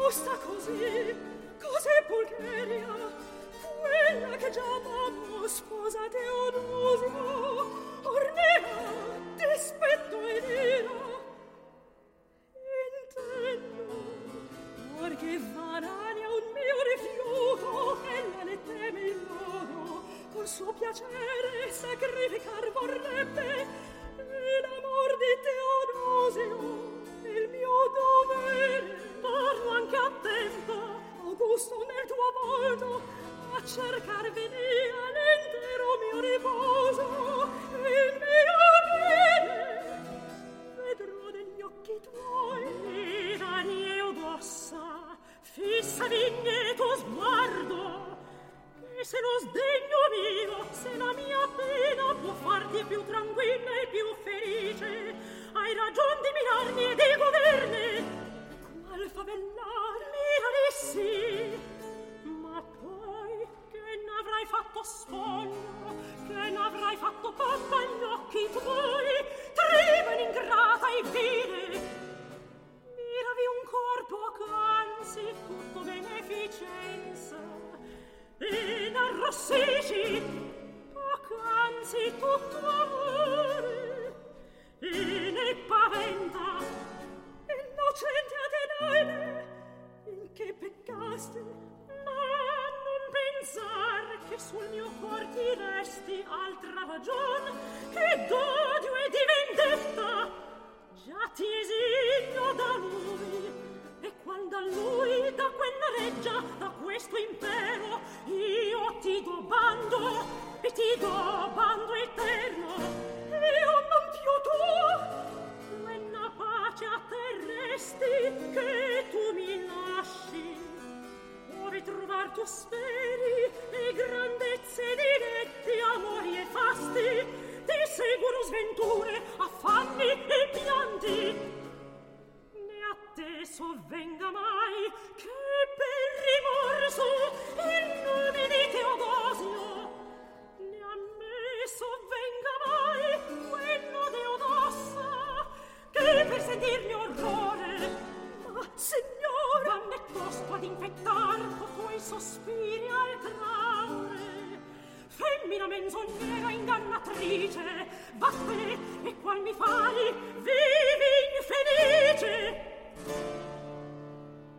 gusta così, cos'è Pulcheria, quella che già amammo sposa Teodosio, ornera, dispetto ed ira. Intendo, perché vanania un mio rifiuto, ella ne teme il lodo, col suo piacere sacrificar vorrebbe, e l'amor di Teodosio, il mio dovere. Torno anche a tempo, Augusto, nel tuo volto, a cercar venia l'intero mio riposo, il mio bene vedrò degli occhi tuoi. Iranie Odossa, fissa vigneto sguardo, e se lo sdegno mio, se la mia pena può farti più tranquilla e più felice, hai ragion di mirarmi e di goderni, qual favellar miralissi. Ma poi che n'avrai fatto sfoglio, che n'avrai fatto pompa agli occhi tuoi, trimen ingrata e vile. Miravi un corpo ch'anzi tutto beneficenza, e n'arrossisci poc'anzi tutto amore, e ne paventa innocente Atenaide, in che peccasti, ma non pensar che sul mio cor ti resti altra ragion che d'odio e di vendetta. Già ti esilio da lui, e quando a lui da quella reggia, da questo impero, io ti do bando, e ti do bando eterno. Io non più tu, quella pace a te resti, che tu mi lasci, ove trovar tu speri, e grandezze di detti amori e fasti, ti seguono sventure, affanni e pianti. Né a te sovvenga mai che per rimorso il nome di Teodosio, né a me sovvenga mai quello di Odossa, che per sentirmi orrore, ma signora, m'è tosto ad infettar coi sospiri al traure. Femmina menzognera ingannatrice, vattene, e qual mi fai, vivi infelice.